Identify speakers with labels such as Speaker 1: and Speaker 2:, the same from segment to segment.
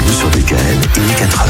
Speaker 1: vous sur DKL, il est 4h.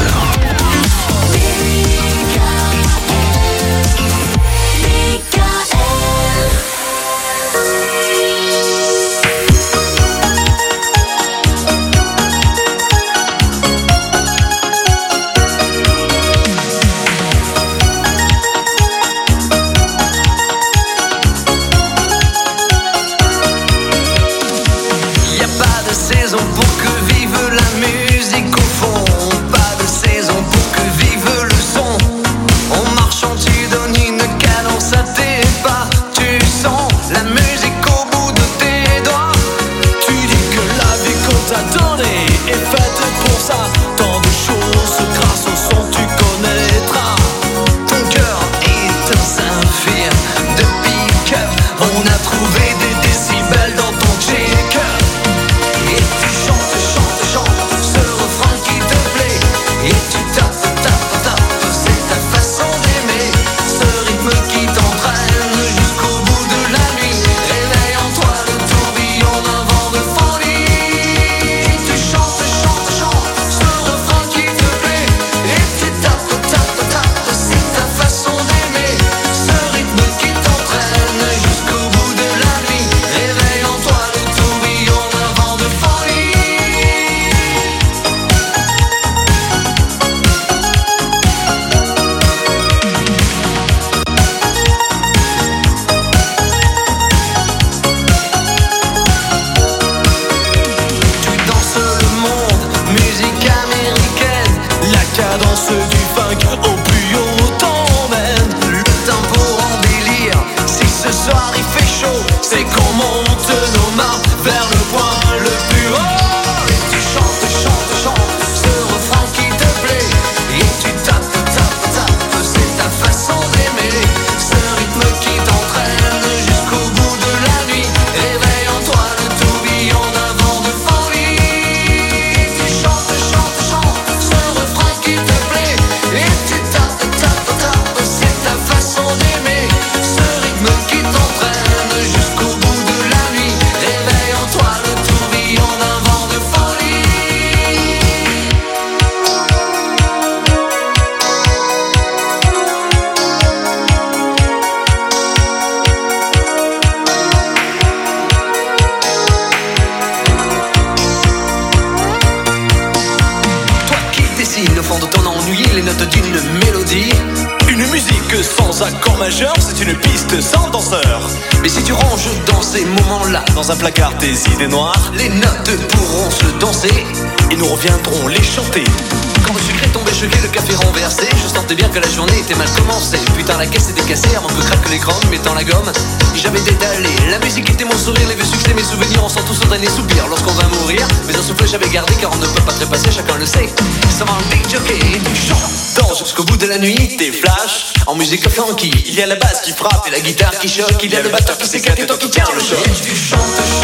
Speaker 2: Dans un placard tes idées noires,
Speaker 3: les notes pourront se danser
Speaker 2: et nous reviendrons les chanter.
Speaker 3: Quand le sucre est tombé, choqué, le café renversé, je sentais bien que la journée était mal commencée. Putain, la caisse était cassée avant que craque l'écran, mettant la gomme. J'avais détalé, la musique était mon sourire, les vieux succès, mes souvenirs, on sent tous au dernier soupir. Lorsqu'on va mourir, mais un souffle j'avais gardé, car on ne peut pas trépasser, chacun le sait. Ça va un big jockey, tu chantes jusqu'au bout de la nuit,
Speaker 2: tes flashs
Speaker 3: en musique funky.
Speaker 2: Il y a la basse qui frappe
Speaker 3: et la guitare qui choque, il y a le batteur qui s'éclate et toi qui tiens le choc. Et tu chantes,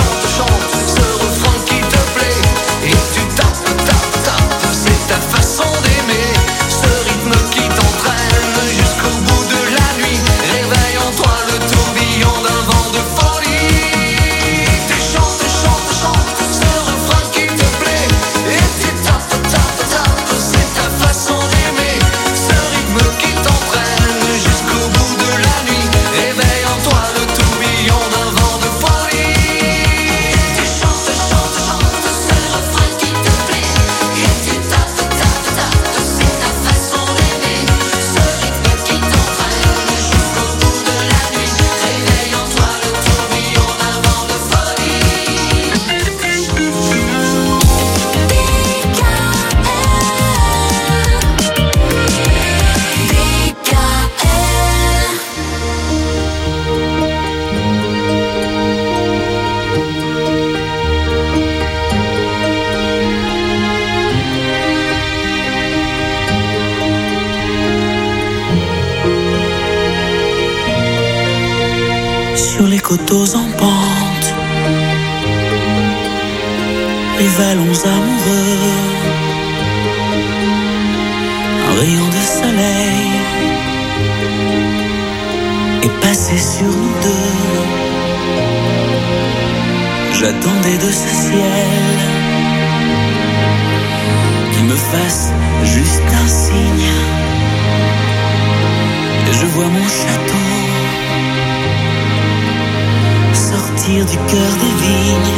Speaker 3: ce refrain qui te plaît. Et tu tapes, c'est ta façon d'aimer. Ce rythme qui t'entraîne jusqu'au bout de la nuit. Réveille en toi le tourbillon d'un vent de folie. Tu chantes, ce refrain qui te plaît. Et tu tapes, c'est ta façon d'aimer. Ce rythme qui t'entraîne jusqu'au bout de la nuit. Réveille en toi le tourbillon d'un vent de folie. Tu chantes, ce refrain qui te plaît. Et tu tapes, c'est ta façon d'aimer. Ce rythme qui t'entraîne jusqu'au bout de la nuit. Réveille en toi le tourbillon d'un vent de folie.
Speaker 4: Sur les coteaux en pente, les vallons amoureux, un rayon de soleil est passé sur nous deux. J'attendais de ce ciel qui fasse juste un signe. Je vois mon château sortir du cœur des vignes.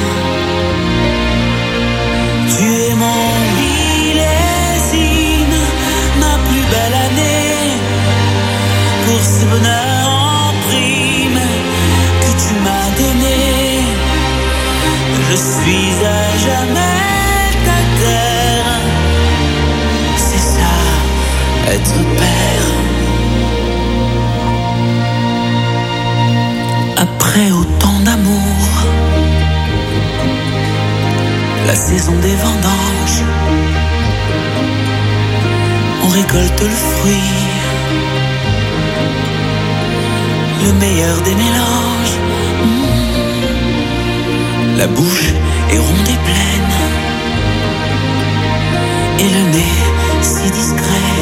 Speaker 4: Tu es mon millésime, ma plus belle année. Pour ce bonheur en prime que tu m'as donné, je suis à jamais ta terre. C'est ça, être père. Après autant d'amour, la saison des vendanges, on récolte le fruit, le meilleur des mélanges. La bouche est ronde et pleine, et le nez si discret.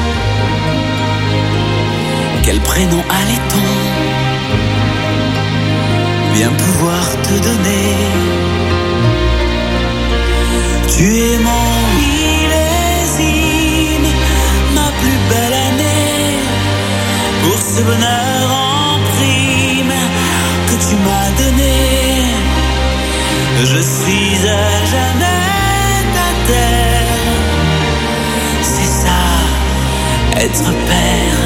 Speaker 4: Quel prénom allait-on bien pouvoir te donner? Tu es mon millésime, ma plus belle année. Pour ce bonheur en prime que tu m'as donné, je suis à jamais ta terre. C'est ça, être père.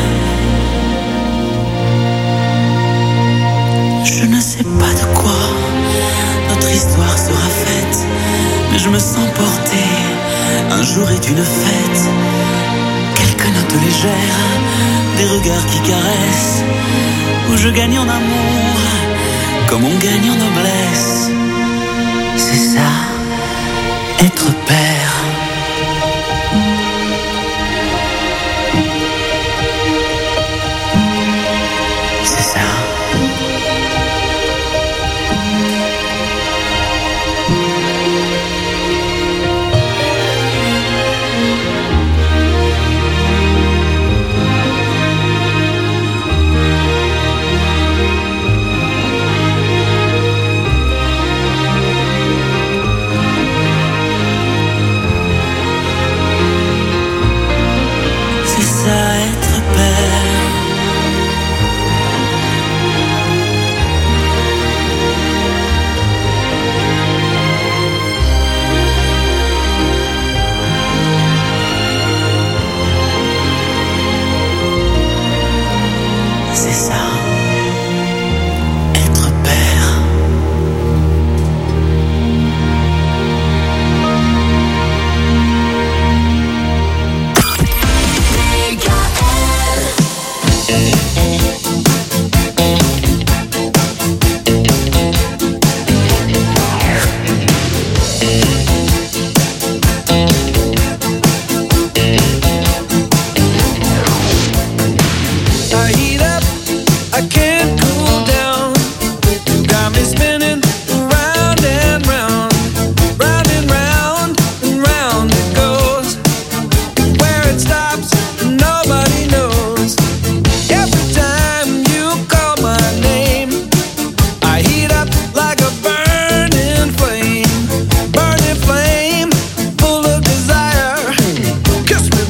Speaker 4: Je ne sais pas de quoi notre histoire sera faite, mais je me sens porté. Un jour est une fête. Quelques notes légères, des regards qui caressent, où je gagne en amour comme on gagne en noblesse. C'est ça, être père. C'est ça.
Speaker 5: Kiss me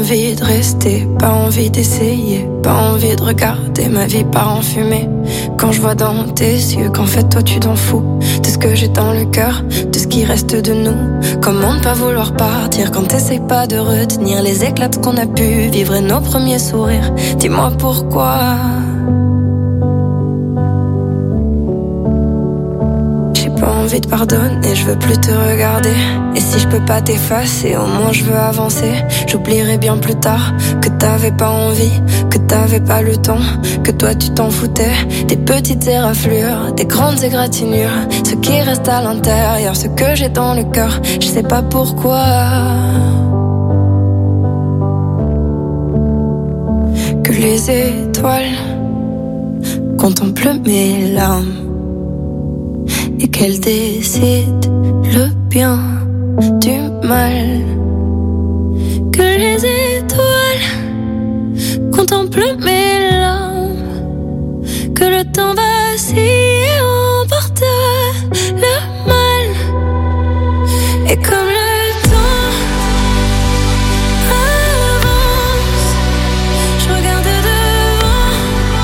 Speaker 5: envie de rester, pas envie d'essayer, pas envie de regarder ma vie part en fumée. Quand je vois dans tes yeux qu'en fait toi tu t'en fous de ce que j'ai dans le cœur, de ce qui reste de nous. Comment ne pas vouloir partir quand t'essayes pas de retenir les éclats qu'on a pu vivre et nos premiers sourires. Dis-moi pourquoi. Pas envie de pardonner, je veux plus te regarder. Et si je peux pas t'effacer, au moins je veux avancer. J'oublierai bien plus tard que t'avais pas envie, que t'avais pas le temps, que toi tu t'en foutais. Des petites éraflures, des grandes égratignures, ce qui reste à l'intérieur, ce que j'ai dans le cœur, je sais pas pourquoi. Que les étoiles contemplent mes larmes et qu'elle décide le bien du mal. Que les étoiles contemplent mes larmes, que le temps vacille et emporte le mal. Et comme le temps avance, je regarde devant,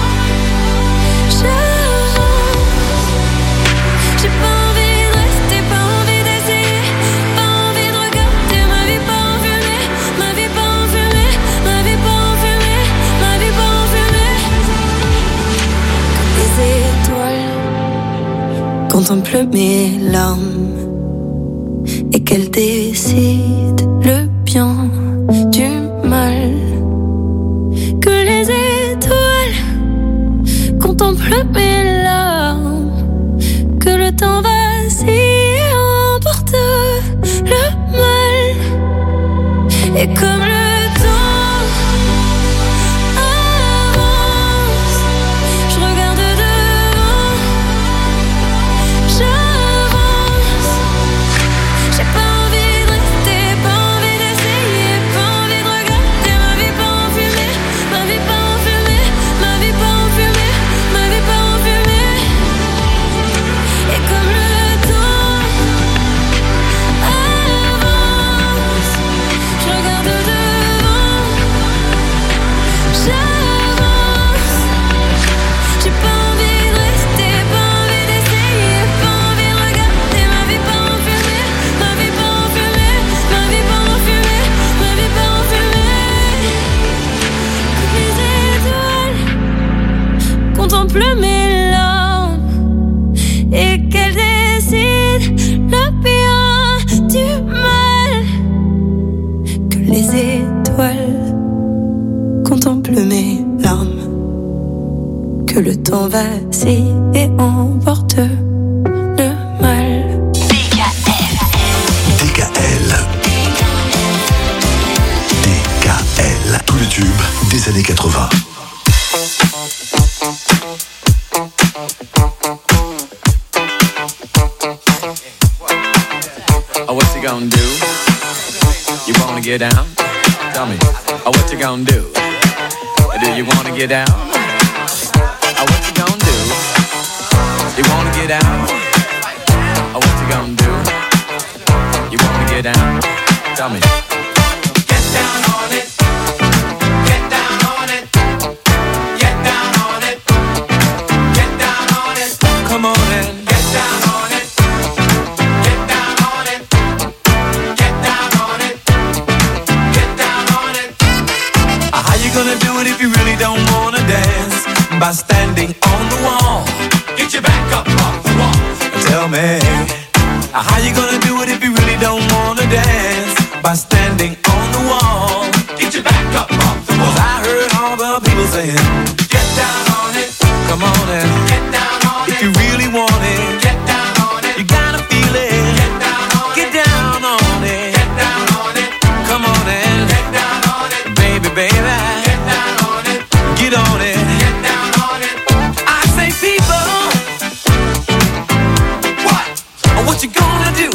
Speaker 5: j'ai pas envie de rester, pas envie d'essayer, pas envie de regarder ma vie pas en fumée, ma vie pas en fumée, ma vie pas en fumée, ma vie pas en fumée. Comme les étoiles contemplent mes larmes et qu'elles décident le bien du mal. Que les étoiles contemplent mes larmes, que le temps vacille et emporte le mal. Et comme le temps avance, je regarde devant, j'avance. J'ai pas envie de rester, pas envie d'essayer, pas envie de regarder ma vie pas en fumée, ma vie pas en fumée, ma vie pas en fumée, ma vie pas en fumée. Et comme le temps avance, je regarde devant, j'avance. J'ai pas envie de rester, pas envie d'essayer, pas envie de regarder ma vie pas en fumée, ma vie pas en fumée, ma vie pas en fumée, ma vie pas en fumée. Les étoiles contemplent mes larmes et qu'elles décident le bien du mal. Que les étoiles contemplent mes larmes, que le temps vacille et emporte le mal.
Speaker 1: DKL. DKL. Tous les tubes des années 80.
Speaker 6: Oh, what you gonna do? You wanna get down? Tell me. Oh, what you gonna do? Do you wanna get down? Oh, what you gonna do? You wanna get down? Oh, what you gonna do? You wanna get down? Tell me.
Speaker 3: Get down on it. Get down on it. Get down on it. Get down on it.
Speaker 6: Come on in.
Speaker 3: Get down on it. Get down on it. Get down on it. Get down on it.
Speaker 6: How you gonna do it if you really don't wanna dance? By standing on the wall.
Speaker 3: Get your back up off the wall.
Speaker 6: Tell me. How you gonna do it if you really don't wanna dance? By standing on the wall.
Speaker 3: Get your back up off the wall.
Speaker 6: 'Cause I heard all the people saying,
Speaker 3: Get down on it.
Speaker 6: come on in.
Speaker 3: Get down on
Speaker 6: If
Speaker 3: it.
Speaker 6: you really want it,
Speaker 3: Get down on it.
Speaker 6: you gotta feel it.
Speaker 3: Get down on it.
Speaker 6: Get down on it.
Speaker 3: Get down on it.
Speaker 6: Come on in.
Speaker 3: Get down on it.
Speaker 6: Baby, baby.
Speaker 3: Get down on it.
Speaker 6: Get on it.
Speaker 3: Get down on it.
Speaker 6: I say people,
Speaker 3: What?
Speaker 6: what you gonna do?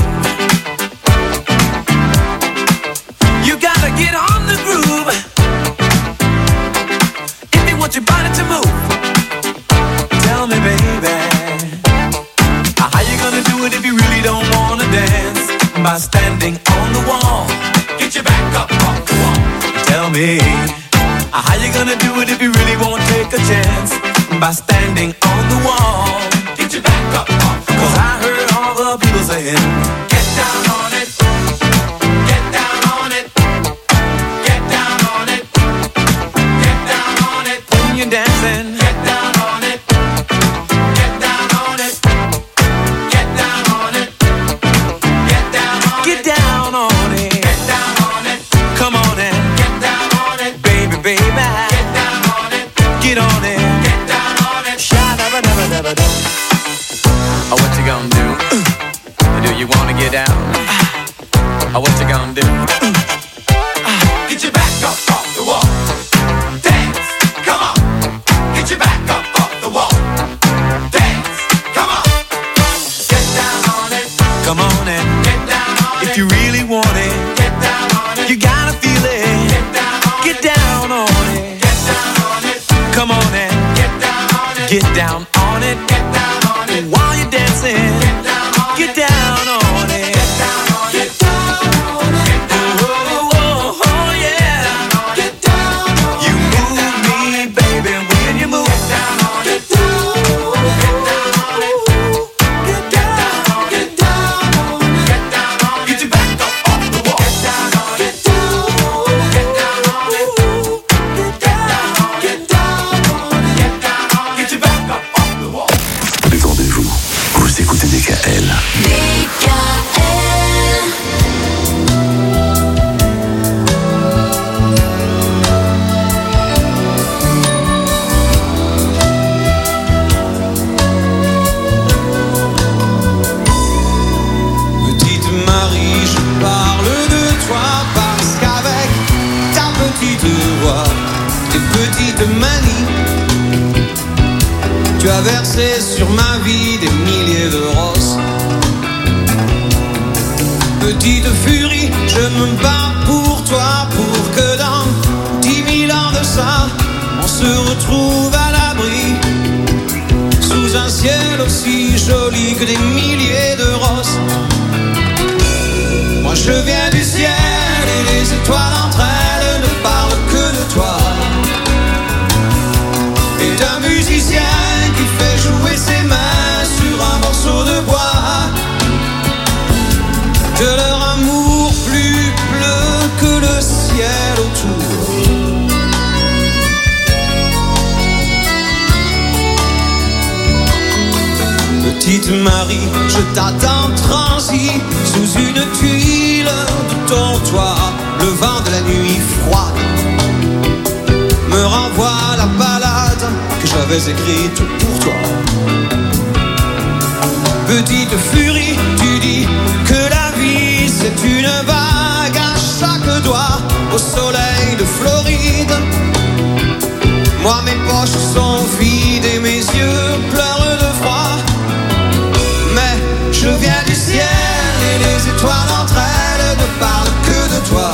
Speaker 6: You gotta get on the groove. If you want your body to move, tell me, baby, how you gonna do it if you really don't wanna dance? By standing on the wall.
Speaker 3: Get your back up off the wall.
Speaker 6: tell me, how you gonna do it if you really won't take a chance? By standing on the wall, get your back up off the wall. 'Cause I heard all the people saying, get down on it, get down on it, get down on it, get down on it. When you're dancing, get down on it, get down on it, get down on it, get down on it, get down on it, get down on it. Come on and get down on it, baby, baby. Get down on it, get on it, get down on it. Sha-da-ba-da-ba-da-ba-da. Oh, what you gonna do? Do you wanna get down? Oh, what you gonna do? Get your back up off the wall. Dance, come on. Get your back up off the wall. Dance, come on. Get down on it. Come on and get down on it. If you really want it, get down on it. You gotta feel it. Get down on it. Get down on it. Get down on it. Come on and get down on it. Get down on it. Get down on it. While you're dancing, get down on it. Get down on it. Get down on it. Get down on it. Oh, oh, oh, yeah. Get down on it. You move me, baby, when you move. Get down on it. Get down on it. Get down on it. Get down on it. Get down on it. Get your back up off the wall. Get down on it. Get down on it. Get down on it. Get down on it. Get down on it. Get down on it. Get your back up off the wall.
Speaker 1: Détendez-vous. Vous écoutez DKL.
Speaker 7: Petite Marie, je parle de toi parce qu'avec ta petite voix, tes petites manies, tu as versé sur ma vie des milliers de roses. Petite furie, je me bats pour toi, pour que dans 10 000 ans de ça, on se retrouve à l'abri, sous un ciel aussi joli que des milliers de roses. Moi je viens du ciel et les étoiles entre elles ne parlent que de toi. Et d'un musicien qui fait jouer ses mains sur un morceau de bois. De leur amour plus bleu que le ciel autour. Petite Marie, je t'attends transi sous une tuile de ton toit. Le vent de la nuit froide me renvoie la balade que j'avais écrite pour toi. Petite furie, tu dis que la vie c'est une vague à chaque doigt au soleil de Floride. Moi mes poches sont vides et mes yeux pleurent de froid. Mais je viens du ciel et les étoiles entre elles ne parlent que de toi.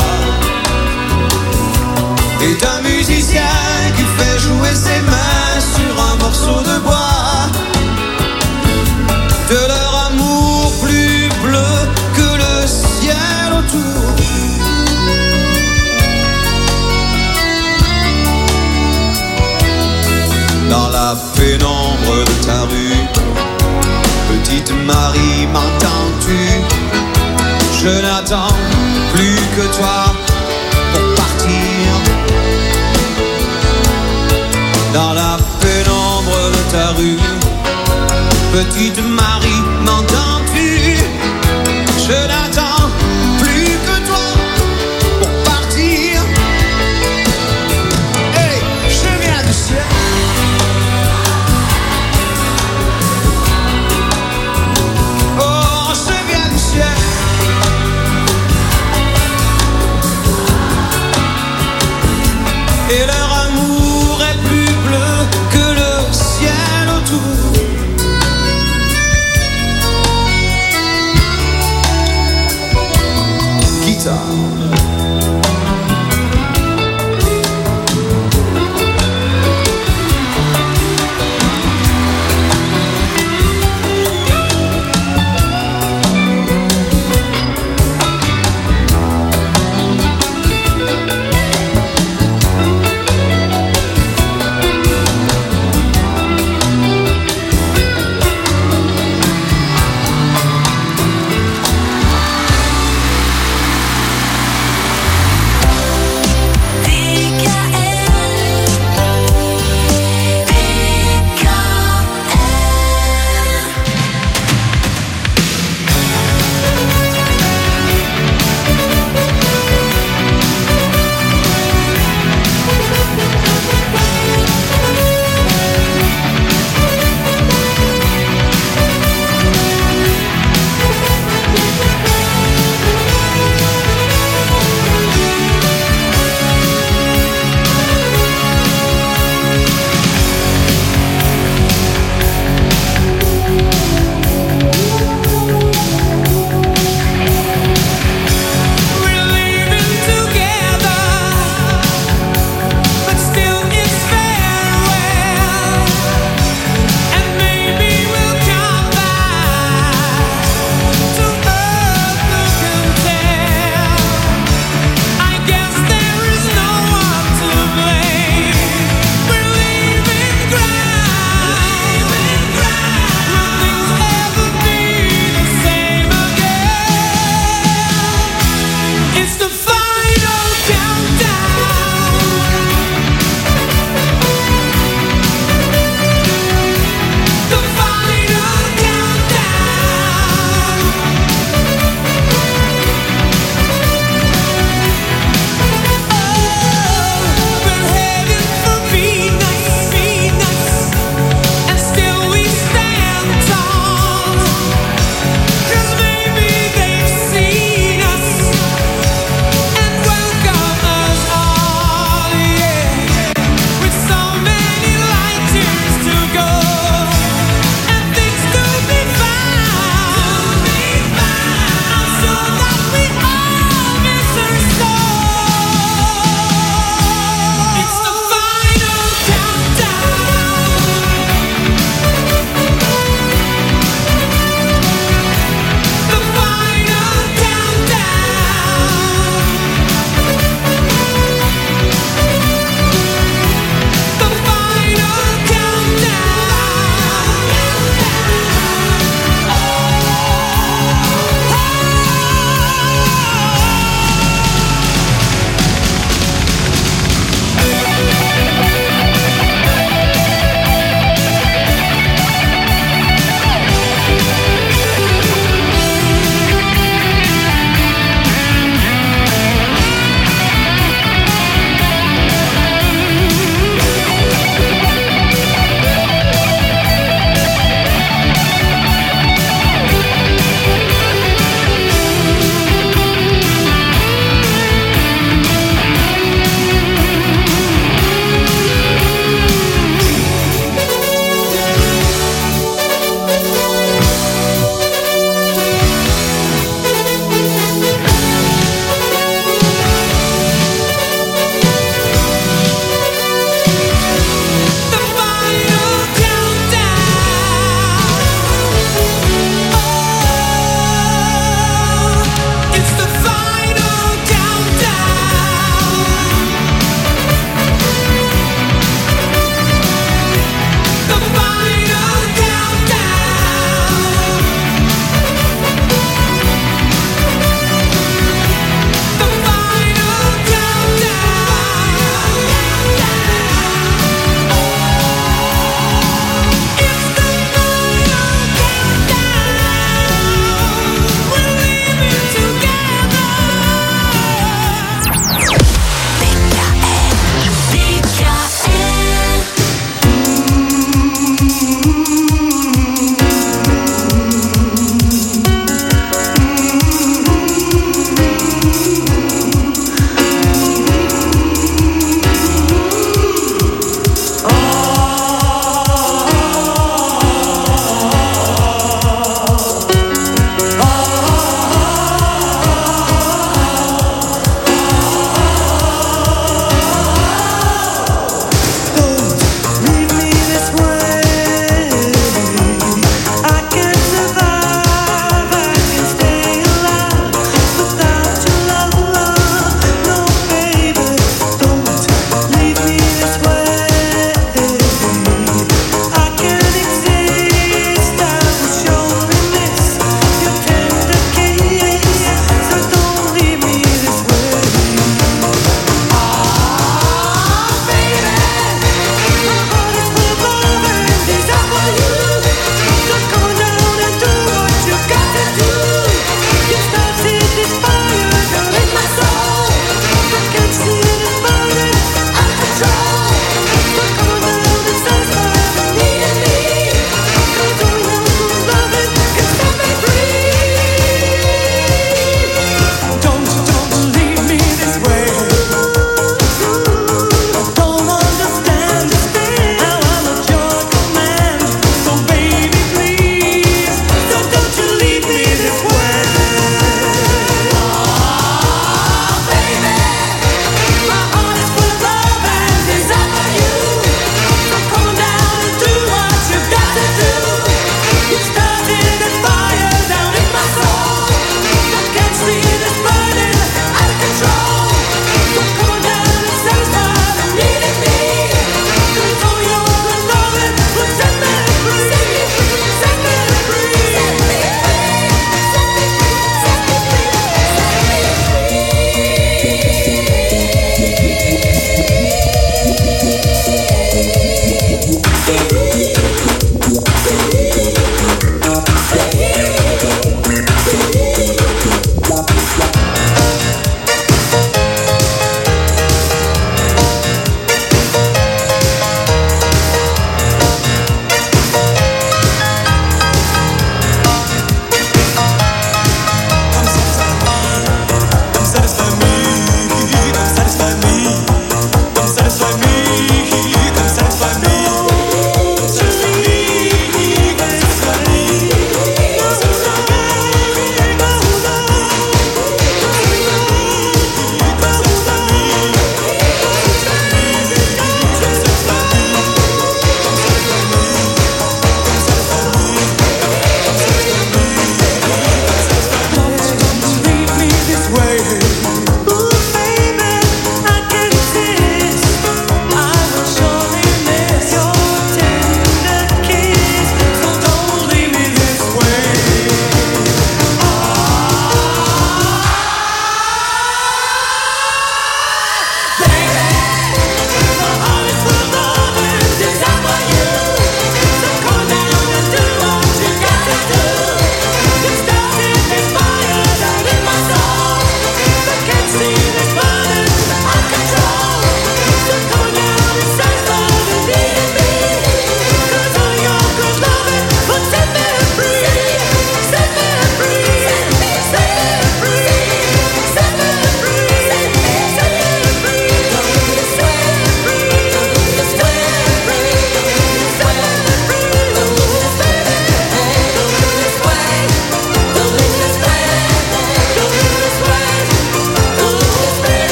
Speaker 7: Et d'un musicien qui fait jouer ses mains sur un morceau de bois. De leur amour plus bleu que le ciel autour. Dans la pénombre de ta rue, petite Marie, m'entends-tu? Je n'attends plus que toi pour partir. Dans la pénombre de ta rue, petite Marie, m'entends-tu? Je n'attends plus que toi pour partir. Hey, je viens du ciel. Oh, je viens du ciel. Et leur amour est plus bleu que le ciel autour.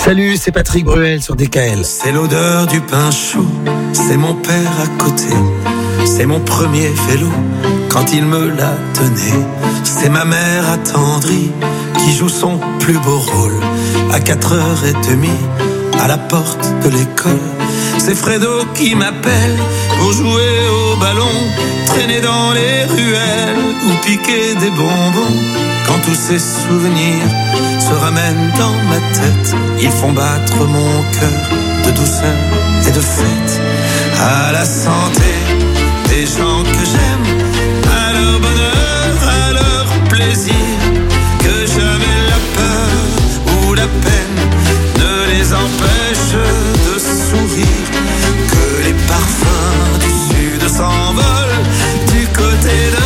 Speaker 8: Salut, c'est Patrick Bruel sur DKL.
Speaker 9: C'est l'odeur du pain chaud, c'est mon père à côté, c'est mon premier vélo quand il me l'a donné. C'est ma mère attendrie qui joue son plus beau rôle à 4h30 à la porte de l'école. C'est Fredo qui m'appelle pour jouer au ballon, traîner dans les ruelles ou piquer des bonbons. Quand tous ces souvenirs se ramènent dans ma tête, ils font battre mon cœur de douceur et de fête. À la santé des gens que j'aime, à leur bonheur, à leur plaisir, que jamais la peur ou la peine ne les empêche de sourire, que les parfums du sud s'envolent du côté de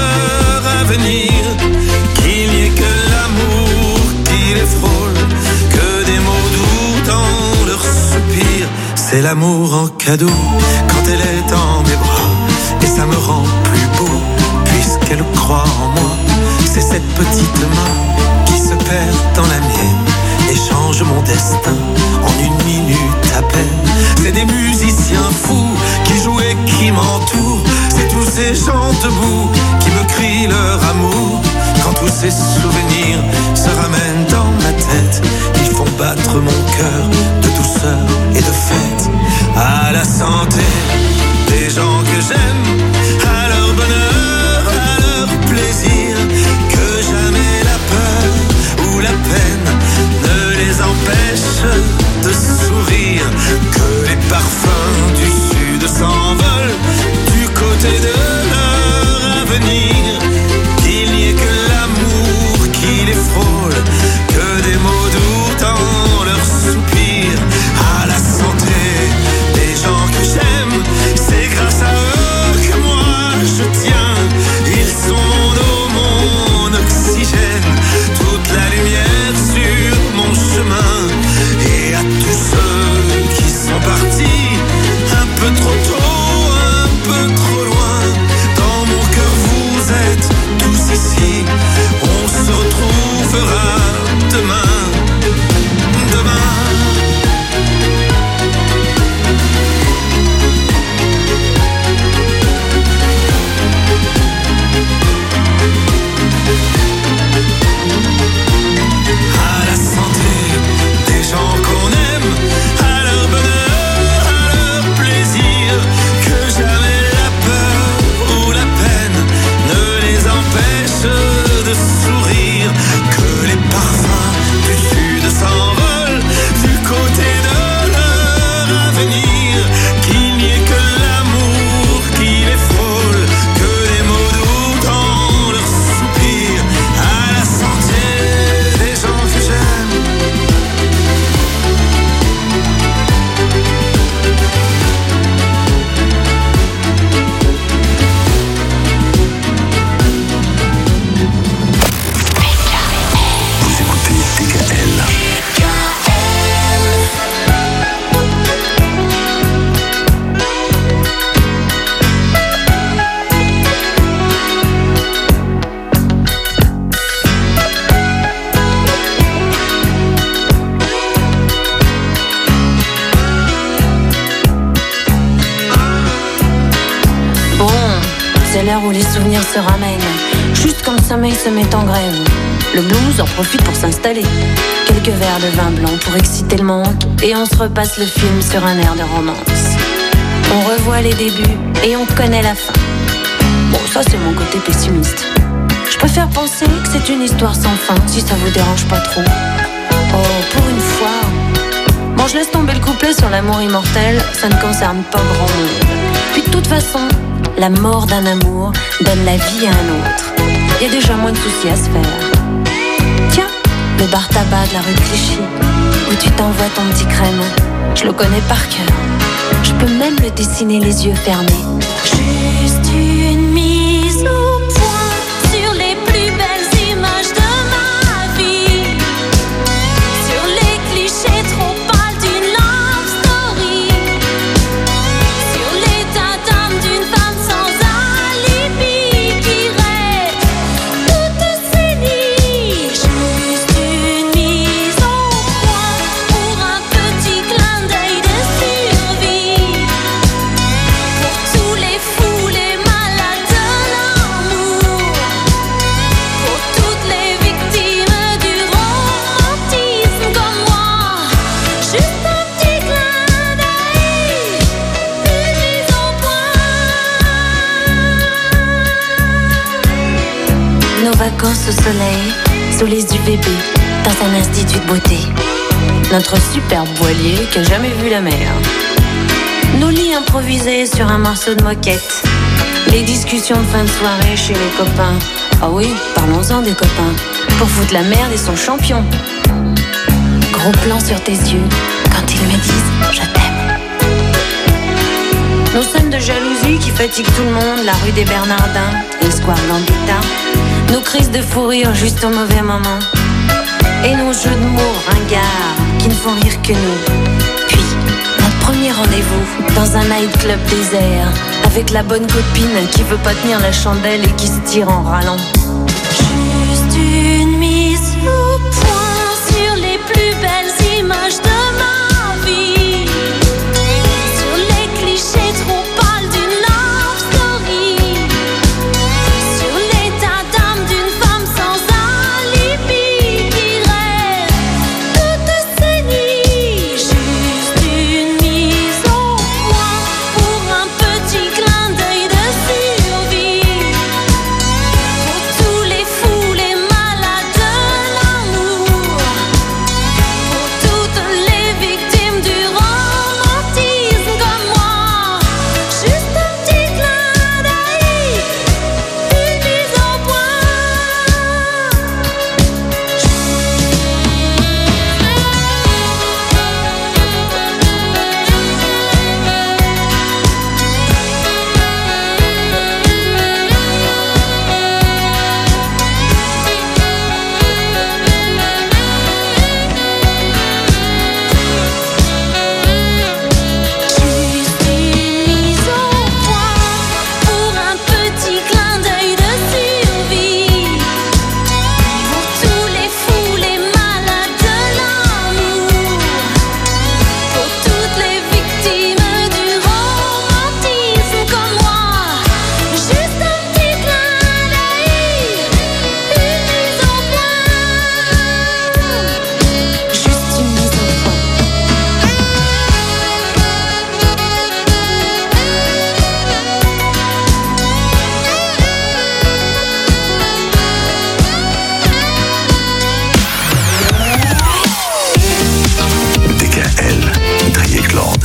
Speaker 9: leur avenir, qu'il n'y ait que l'amour qui les frôle, que des mots doux dans leurs soupirs. C'est l'amour en cadeau quand elle est dans mes bras, et ça me rend plus beau puisqu'elle croit en moi. C'est cette petite main qui se perd dans la mienne et change mon destin en une minute à peine. C'est des musiciens fous qui jouent et qui m'entourent, c'est tous ces gens debout qui me crient leur amour. Quand tous ces souvenirs se ramènent dans ma tête, ils font battre mon cœur de douceur et de fête. À la santé des gens que j'aime, à leur bonheur, à leur plaisir, que jamais la peur ou la peine ne les empêche de sourire, que les parfums du sud s'envolent du côté de leur avenir, qu'il n'y ait que l'amour qui les frôle, que des mots doux dans leurs soupirs. À la santé des gens que j'aime, c'est grâce à eux que moi je tiens. Ils sont mon eau, mon oxygène, toute la lumière sur mon chemin. Et à tous ceux qui sont partis un peu trop tôt, un peu trop loin, dans mon cœur vous êtes tous ici. On se retrouvera demain, demain. À la santé des gens qu'on aime, à leur bonheur, à leur plaisir, que jamais la peur ou la peine ne les empêche de sourire, que les parfums du sud s'envolent du côté de leur avenir, qu'il n'y ait que l'amour qui les frôle, que des mots doux dans leurs soupirs. À la santé des gens que j'aime.
Speaker 1: Vous écoutez DKL.
Speaker 5: Bon, c'est l'heure où les souvenirs se ramènent. Juste quand le sommeil se met en grève, le blues en profite pour s'installer. Quelques verres de vin blanc pour exciter le monde, et on se repasse le film sur un air de romance. On revoit les débuts et on connaît la fin. Bon, ça c'est mon côté pessimiste. Je préfère penser que c'est une histoire sans fin, si ça vous dérange pas trop. Oh, pour une fois. Bon, je laisse tomber le couplet sur l'amour immortel, ça ne concerne pas grand monde. Puis de toute façon, la mort d'un amour donne la vie à un autre. Il y a déjà moins de soucis à se faire. Tiens, le bar tabac de la rue Clichy, où tu t'envoies ton petit crème, je le connais par cœur. Je peux même le dessiner les yeux fermés. Juste une mise au point sur les plus belles images de ma vie, sur les clichés trop pâles d'une love story, sur l'état d'âme d'une femme sans alibi qui reste toutes ces nuits. Juste une mise au point pour Nos vacances au soleil, sous les UVB, dans un institut de beauté. Notre superbe voilier qui a jamais vu la mer. Nos lits improvisés sur un morceau de moquette. Les discussions de fin de soirée chez les copains. Ah oui, parlons-en des copains. Pour foutre la merde, ils sont champions. Gros plan sur tes yeux quand ils me disent je t'aime. Nos scènes de jalousie qui fatiguent tout le monde, la rue des Bernardins, le square Gambetta. Nos crises de fou rire juste au mauvais moment. Et nos jeux de mots ringards qui ne font rire que nous. Puis, notre premier rendez-vous dans un nightclub désert, avec la bonne copine qui veut pas tenir la chandelle et qui se tire en râlant.
Speaker 10: Juste une mise au point sur les plus belles images de ma vie, sur les clichés trop pâles d'une love story, sur l'état d'âme d'une femme sans alibi qui rêve toutes ses nuits. Juste une mise au point pour un petit clin d'œil de survie, pour tous les fous, les malades de l'amour, pour toutes les victimes du romantisme comme moi. Juste un petit clin d'œil, une mise au point. Juste une mise au point pour un petit clin d'œil de survie, pour tous les fous, les malades de l'amour, pour toutes les victimes du romantisme comme moi. Juste un petit clin d'œil, une mise au point. Juste une mise au point.
Speaker 1: DKL, Driegland.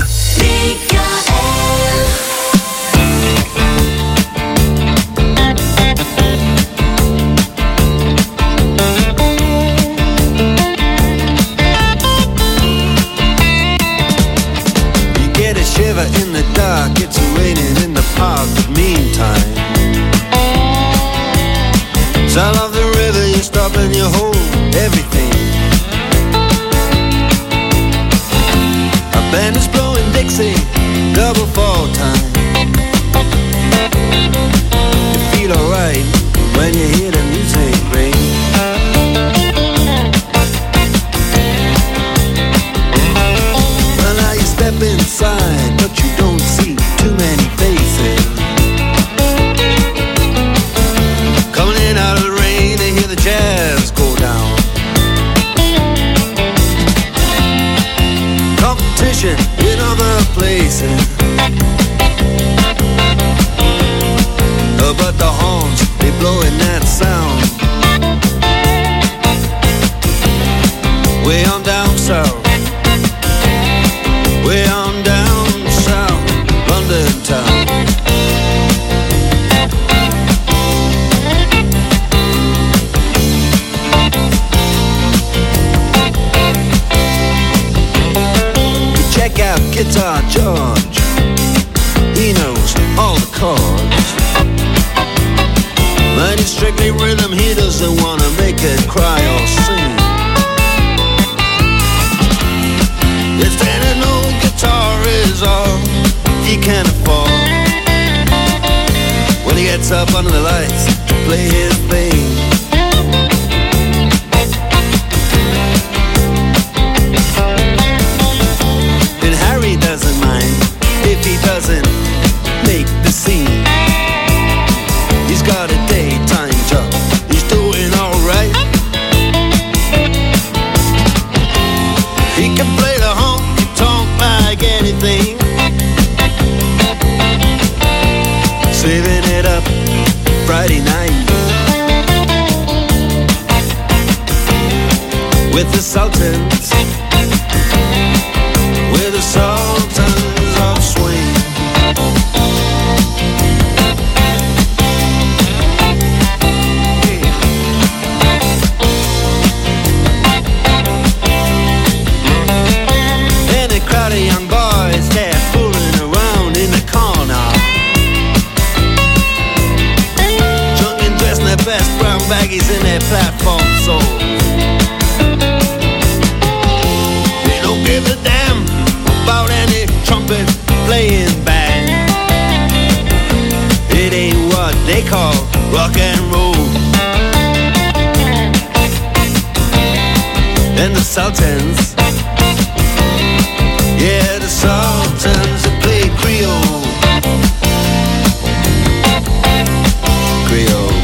Speaker 9: You get a shiver in the dark, it's raining in the park, but meantime, sound of the river, you stop and you hold everything. A band is blowing Dixie, double fall time. You feel alright when you hear the music ring. Well, now you step inside, but you don't see too many faces. Coming in out of the rain, they hear the jazz go down. Competition in other places, but the horns, they blowing that sound. Way on down south, way on down south, London town. Check out Guitar George, he knows all the chords. But it's strictly rhythm, he doesn't wanna make it cry or sing. If then an old guitar is all he can afford, when he gets up under the lights to play his thing, and Harry doesn't mind if he doesn't make the scene. He's got a daytime job, he's doing alright. He can play the honky-tonk like anything, saving it up Friday night.
Speaker 7: with the Sultans, with the Sultans of Swing. And a crowd of young boys, they're fooling around in the corner, drunk and dressed in their best brown baggies in their platform soles. They don't give a damn about any trumpet playing band. It ain't what they call rock and roll. And the Sultans, yeah, the Sultans that play Creole. Creole.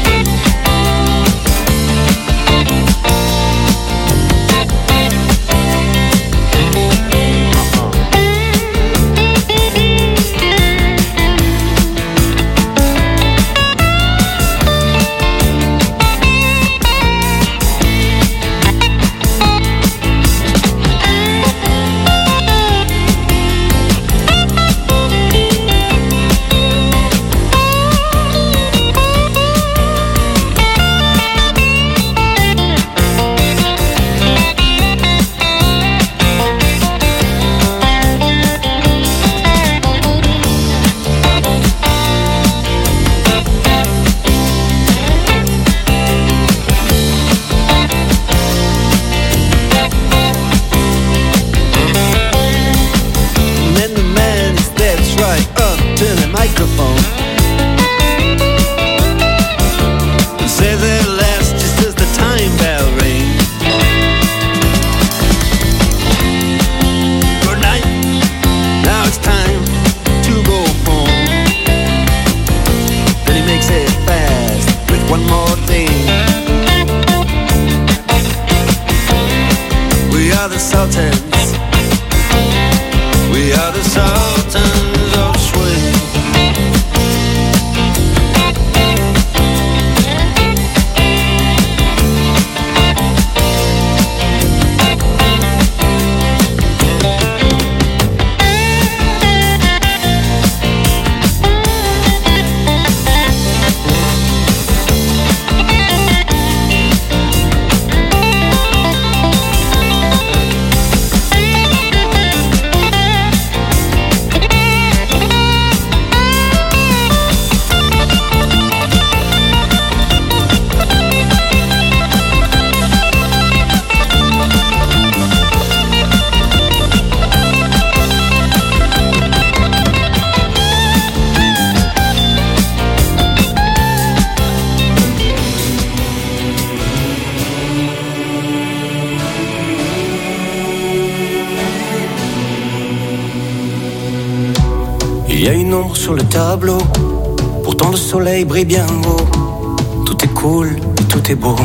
Speaker 9: Il y a une ombre sur le tableau, pourtant le soleil brille bien haut. Tout est cool et tout est beau.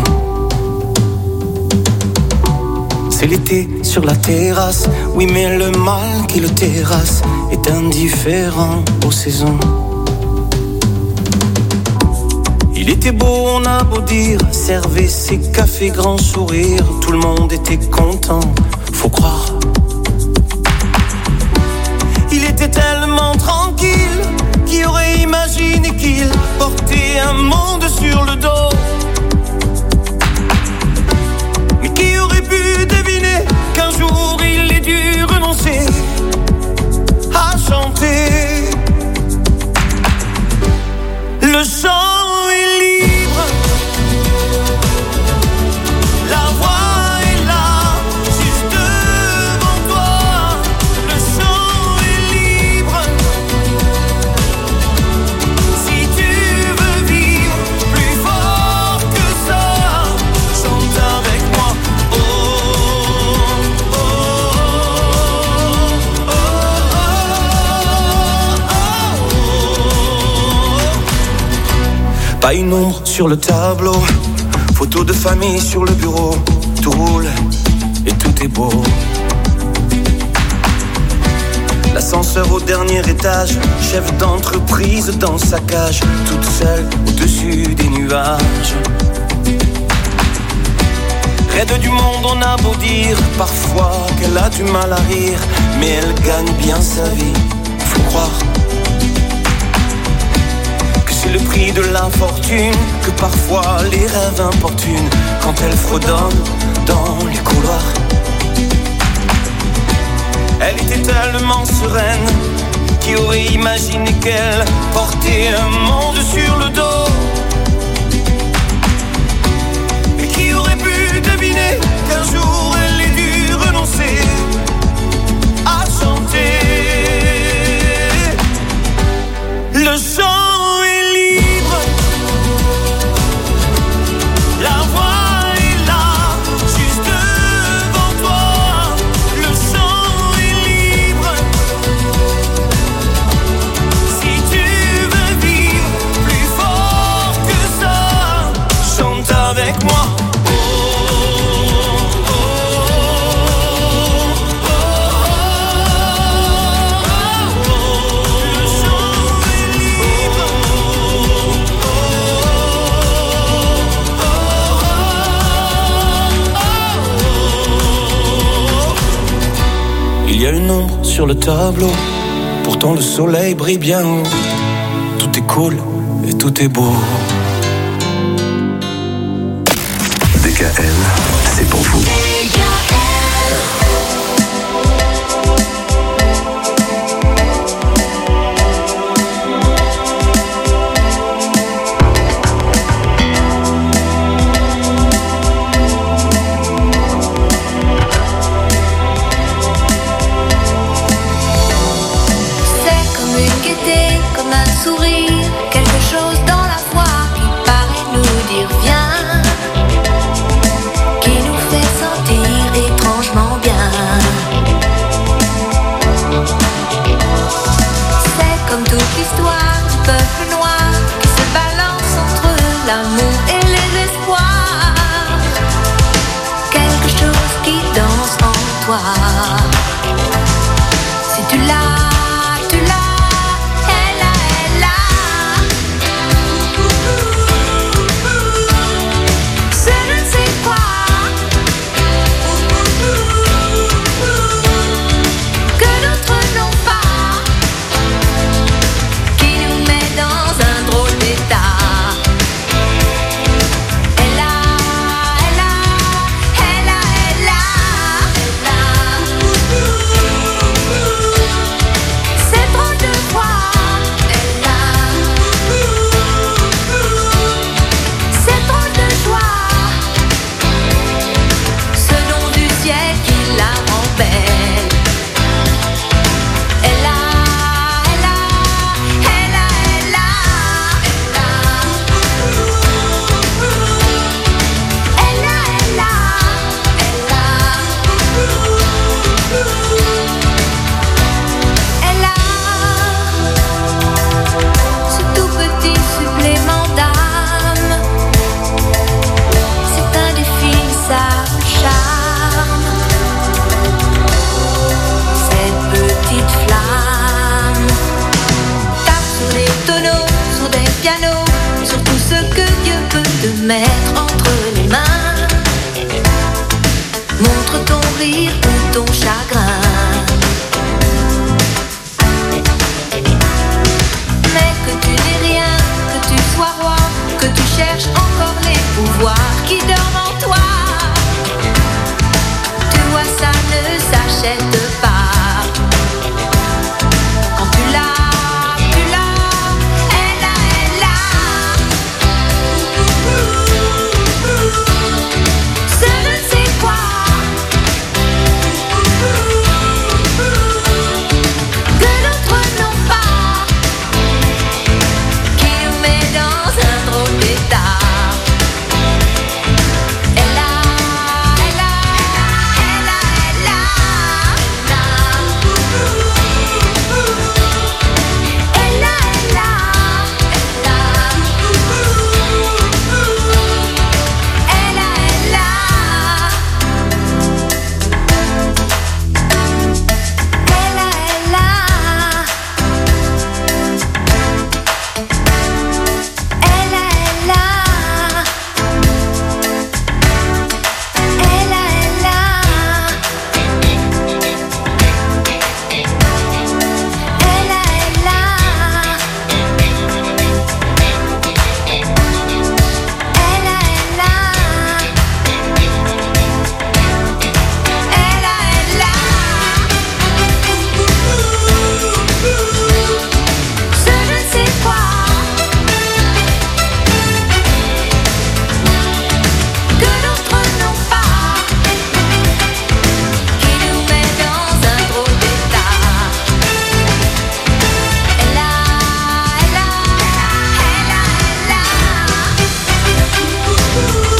Speaker 9: C'est l'été sur la terrasse, oui mais le mal qui le terrasse est indifférent aux saisons. Il était beau, on a beau dire, servait ses cafés grand sourire, tout le monde était content, faut croire. Il était tellement tranquille, qui aurait imaginé qu'il portait un monde sur le dos. Mais qui aurait pu deviner qu'un jour il ait dû renoncer à chanter. Le chant est libre, la voix est là, juste devant toi. Le chant est libre, si tu veux vivre plus fort que ça, chante avec moi. Oh, oh, oh, oh, oh. Pas une ombre sur le tableau, photo de famille sur le bureau. Tout roule et tout est beau. L'ascenseur au dernier étage, chef d'entreprise dans sa cage, toute seule au-dessus des nuages. Red
Speaker 7: de du monde, on a beau dire parfois qu'elle a du mal à rire, mais elle gagne bien sa vie, faut croire que c'est le prix de l'infortune, que parfois les rêves importunent quand elle fredonne dans les couloirs. Elle était tellement sereine, qui aurait imaginé qu'elle portait un monde sur le dos, et qui aurait pu deviner qu'un jour elle ait dû renoncer à chanter. Le chant est libre, la voix est là, juste devant toi. Le chant est libre, si tu veux vivre plus fort que ça, chante avec moi. Il y a une ombre sur le tableau, pourtant le soleil brille bien haut. Tout est cool et tout est beau.
Speaker 1: DKL, c'est pour vous.